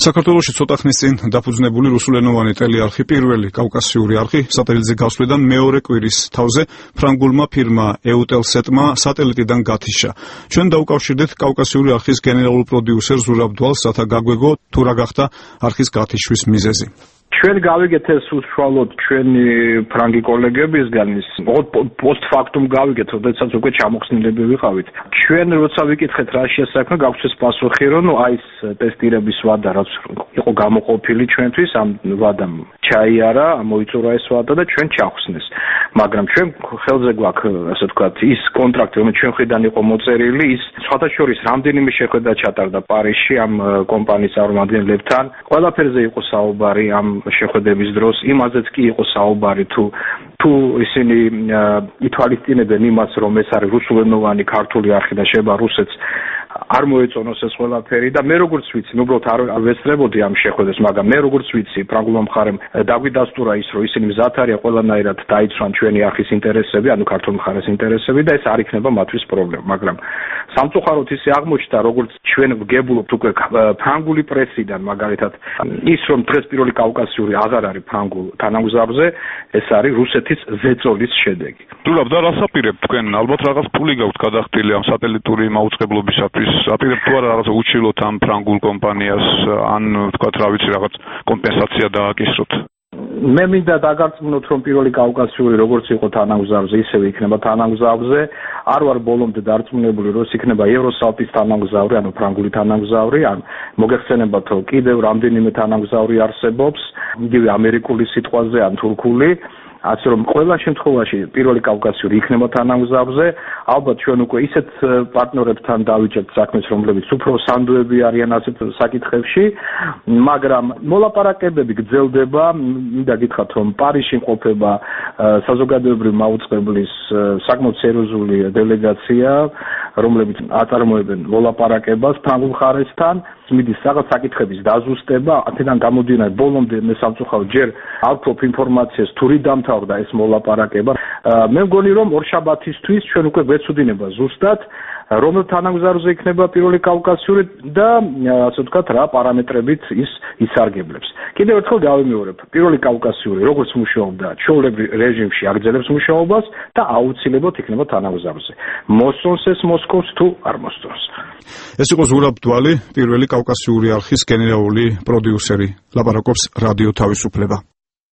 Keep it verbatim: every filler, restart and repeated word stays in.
საქართველოში ცოტა ხნის წინ დაფუძნებული რუსულენოვანი ტელეარხი პირველი კავკასიური არხი სატელიტზე გასვლიდან მეორე კვირის თავზე ფრანგულმა ფირმა ეუტელსეტმა სატელიტიდან გათიშა. ჩვენ დაუკავშირდით კავკასიური არხის გენერალურ პროდიუსერ ზურაბ დვალს, რათა გაგვეგო თუ რა გახდა არხის გათიშვის მიზეზი. ჩვენ გავიგეთ ეს უშუალოდ ჩვენი ფრანგი კოლეგებისგან ის პოსტფაქტუმ გავიგეთ, როდესაც უკვე ჩამოხსნილები ვიყავით. ჩვენ როცა ვიკითხეთ რა შესაქმე, გავხსნეს პასუხი, რომ ნუ აი ეს ტესტირების ვადა რაც იყო გამოყოფილი ჩვენთვის, ამ ვადამ ჩაიარა, მოიწურა ეს ვადა და ჩვენ ჩახსნეს. მაგრამ ჩვენ ხელზე გვაქვს, ასე ვთქვათ, ის კონტრაქტი, რომელიც ჩვენ ხრიდან იყო მოწერილი, ის სხვათა შორის რამდენიმე შეხვედრა ჩატარდა პარიზში ამ კომპანიის წარმომადგენლებთან. ყველაფერზე იყო საუბარი ამ შეხვედრების დროს, იმაზეც კი იყო საუბარი თუ თუ ისინი ითვალისწინებენ იმას, რომ ეს არის რუსულენოვანი ქართული არხი და შეება რუსეთს არ მოეწონოს ეს ყველაფერი და მე როგორც ვიცი, უბრალოდ არ ვესწრებოდი ამ შეხვედრას, მაგრამ მე როგორც ვიცი, ფრანგულმა მხარემ დაგვიდასტურა ის, რომ ისინი მზად არიან ყველანაირად დაიცვან ჩვენი არხის ინტერესები, ანუ ქართულ მხარეს ინტერესები და ეს არ იქნება მათთვის პრობლემა, მაგრამ სამწუხაროდ ისე აღმოჩნდა, როგორც ჩვენ ვგებულობთ უკვე ფრანგული პრესიდან, მაგალითად, ის რომ დღეს პირველი კავკასიური აღარ არის ფრანგულ თანამგზავრზე, ეს არის რუსეთის ზეწოლის შედეგი. დურაბ და რას აპირებთ თქვენ? ალბათ რაღაც ფული გაქვთ გადახდილი ამ სატელიტური მაუწყებლობისათვის. აპირებთ თუ არა რაღაც უჩილოთ ამ ფრანგულ კომპანიას, ან ვთქვათ, რა ვიცი, რაღაც კომპენსაცია დააკისროთ? მე მინდა დაგარწმუნოთ, რომ პირველი კავკასიური როგორც იყო თანამგზავრზე, ისევე იქნება თანამგზავრზე. არ ვარ ბოლომდე დარწმუნებული, რომ ის იქნება ევროსალტის თანამგზავრი, ანუ ფრანგული თანამგზავრი, ან მოგეხსენებათ, რომ კიდევ რამდენიმე თანამგზავრი არსებობს, იგივე ამერიკული სიტყვაზე, ან თურქული. ასე რომ ყველა შემთხვევაში პირველი კავკასიური იქნება თანამგზავრზე. ალბათ ჩვენ უკვე ისეთ პარტნიორებთან დავიჭერთ საქმეს, რომლებიც უფრო სანდოები არიან ასეთ საკითხებში, მაგრამ მოლაპარაკებები გრძელდება. მინდა გითხრათ, რომ პარიზში იმყოფება საზოგადოებრივი მაუწყებლის საკმაოდ სერიოზული დელეგაცია, რომლებიც აწარმოებენ მოლაპარაკებას ფრანგულ მხარესთან. მიდის რაღაც საკითხების დაზუსტება, აქედან გამომდინარე ბოლომდე მე სამწუხაროდ ჯერ არ ვფლობ ინფორმაციას თუ რით დამთავრდა ეს მოლაპარაკება. მე მგონი რომ ორშაბათისთვის ჩვენ უკვე გვეცოდინება ზუსტად რომელ თანამგზავრზე იქნება პირველი კავკასიური და ასე ვთქვათ რა პარამეტრებით ის ისარგებლებს. კიდევ ერთხელ გავიმეორებ, პირველი კავკასიური როგორც მუშაობდა ჩვეულებრივ რეჟიმში აგრძელებს მუშაობას და აუცილებლად იქნება თანამგზავრზე. მოსწონს ეს მოსკოვს თუ არ მოსწონს. ეს იყო ზურაბ დვალი, პირველი კავკასიური არხის გენერალური პროდიუსერი. ლაპარაკობს რადიო თავისუფლება.